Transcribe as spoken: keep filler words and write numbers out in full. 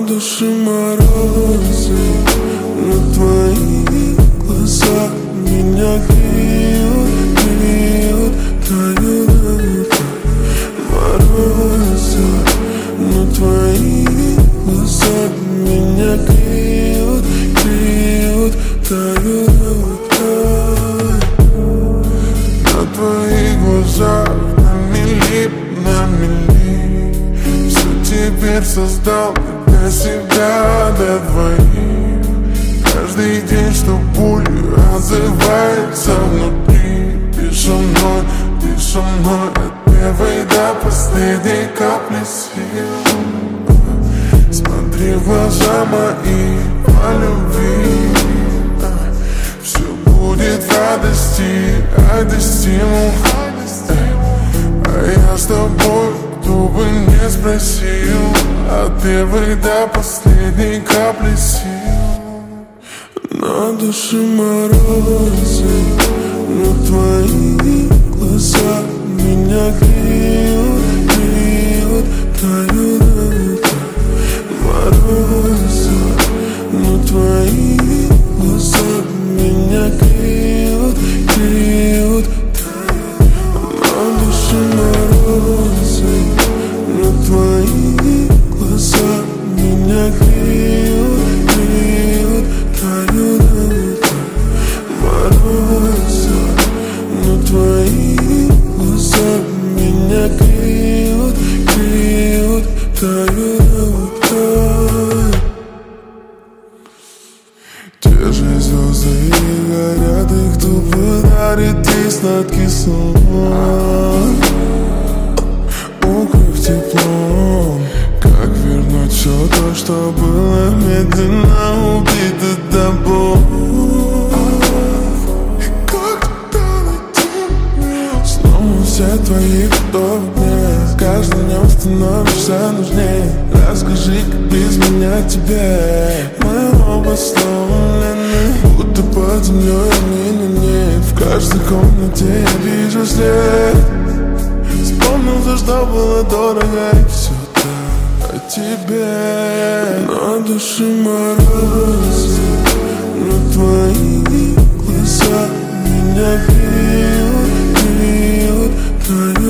На душе морозы, но твои глаза меня греют, греют, тают. Морозы, но твои глаза меня греют, греют, тают. На твоих глазах на мили, на мили. Все теперь создал для себя, для двоих. Каждый день, что пулей отзывается внутри. Ты со мной, ты со мной от первой до последней капли сил. Смотри в глаза мои по любви. Все будет в радости, радости ему. А я с тобой, кто бы не спросил, от первой до последней капли сил. На душе морозы, но твои глаза меня греют, греют, тают. Морозы, но твои глаза меня греют, греют, тают. На душе морозы, но твои глаза меня греют, греют, тают. Морозы, но твои глаза меня греют, греют, тают. Те же звезды горят, их кто подарит ей сладкий сон, укрыв теплом. Как вернуть все то, что было медленно убито тобой? Снова все твои подобные, каждый днем становишься нужнее. Расскажи, как без меня тебе. Мы оба сломлены, будто под землей меня нет. В каждой комнате я вижу след. Вспомнил то, что было дорого, и все так о тебе. На душе морозы, но твои глаза меня греют, греют, тают.